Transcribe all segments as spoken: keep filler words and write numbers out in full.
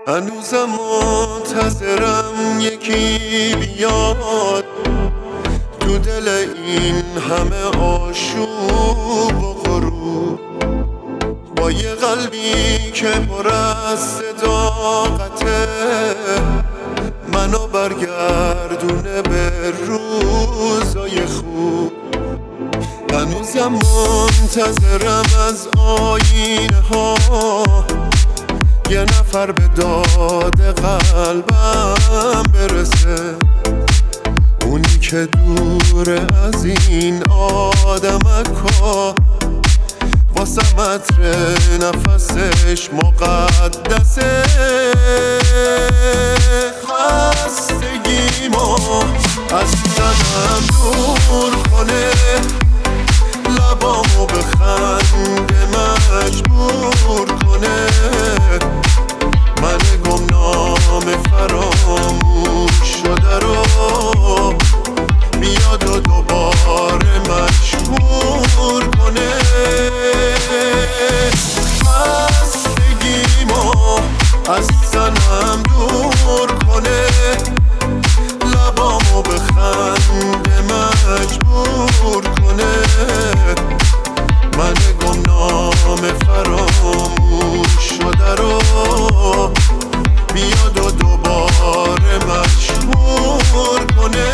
هنوزم منتظرم یکی بیاد تو دل این همه آشوب و غروب، با یه قلبی که پر از صداقته منو برگردونه به روزای خوب. هنوزم منتظرم از آینه ها یه نفر به داد قلبم برسه، اونی که دوره از این آدمکا واسه متر نفسش مقدسه. خستگیمو از تنم دور کنه، لبامو به خنده مجبور کنه، من گمنام فراموش شده رو بیاد و دوباره مشهور کنه. خستگیمو از تنم دور کنه، لبامو به خنده مجبور کنه، من گمنام فراموش شده رو بیاد و دوباره مشهور کنه.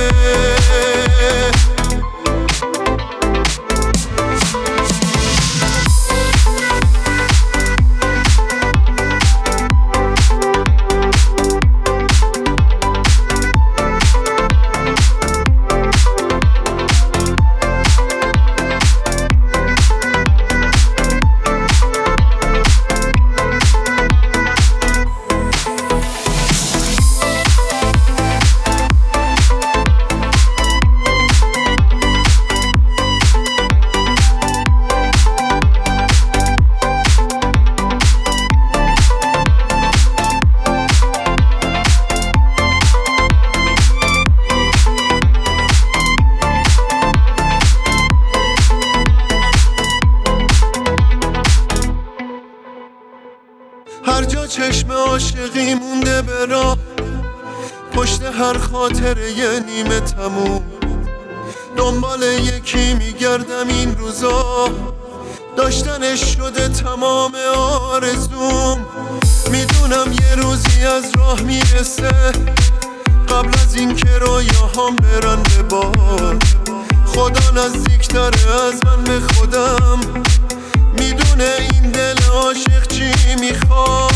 هر جا چشم عاشقی مونده به راه، پشت هر خاطره یه نیمه تموم، دنبال یکی میگردم این روزا، داشتنش شده تمام آرزوم. میدونم یه روزی از راه میرسه، قبل از این که رویاهام برن به باد، خدا نزدیکتره از من به خودم، میدونه این دل عاشق چی میخواد.